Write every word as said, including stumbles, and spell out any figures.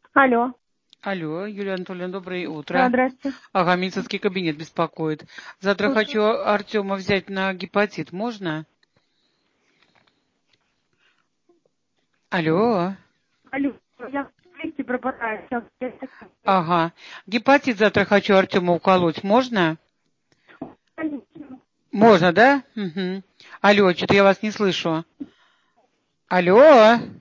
Алло. Алло, Юлия Анатольевна, доброе утро. Да, здрасте. Ага, медицинский кабинет беспокоит. Завтра Слушаю. хочу Артема взять на гепатит. Можно? Алло. Алло, я в лифте пропадаю. Сейчас. я- Ага. Гепатит завтра хочу Артему уколоть. Можно? Можно, да? Угу. Алло, что-то я вас не слышу. Алло.